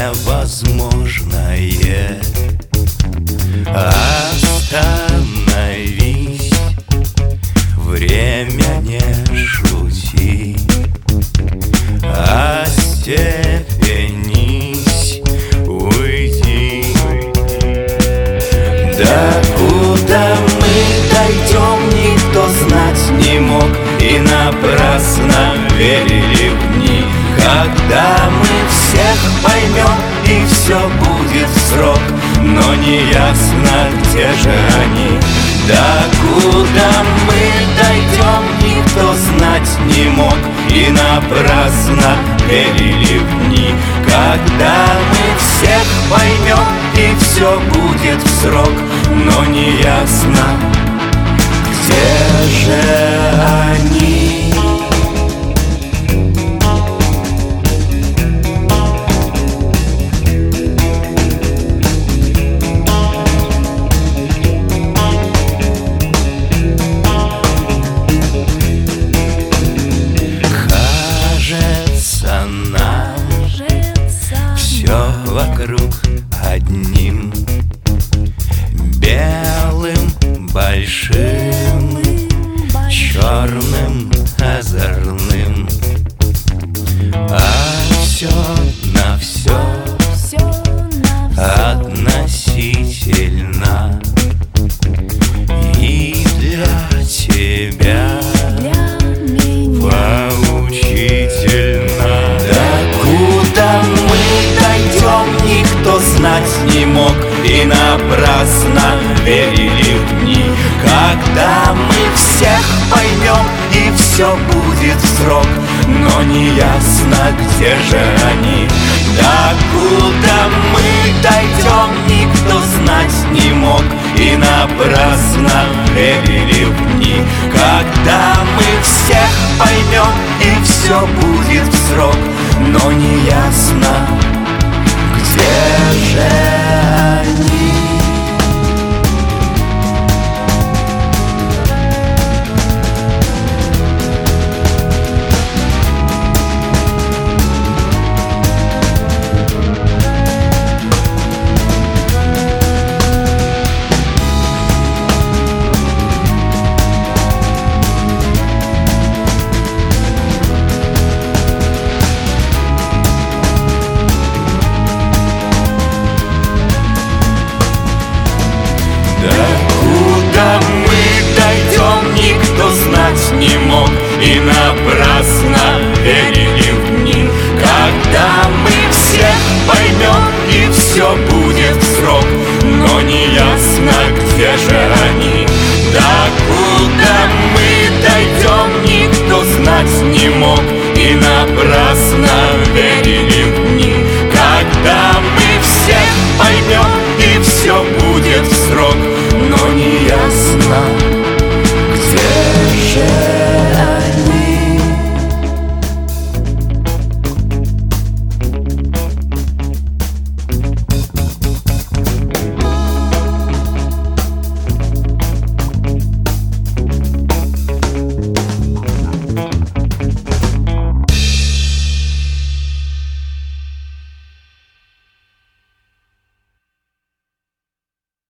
невозможное. Остановись, время не шути, остепенись, уйди. Да куда мы дойдем, никто знать не мог, и напрасно верили в дни, когда мы всех поймем, и все будет в срок, но не ясно, где же они. Да куда мы дойдем, никто знать не мог, и напрасно верили в дни, когда мы всех поймем, и все будет в срок, но не ясно, где же они. Все вокруг одним белым, большим, черным, озорным, а все на все относительно. И для тебя поучительно. Да куда мы дойдем, никто знать не мог, и напрасно верили в дни, когда мы всех поймем, и все будет в срок, но не ясно, где же они. Да куда мы дойдем, никто знать не мог, и напрасно верили в дни, когда мы всех поймем, и все будет в срок, но не ясно, где же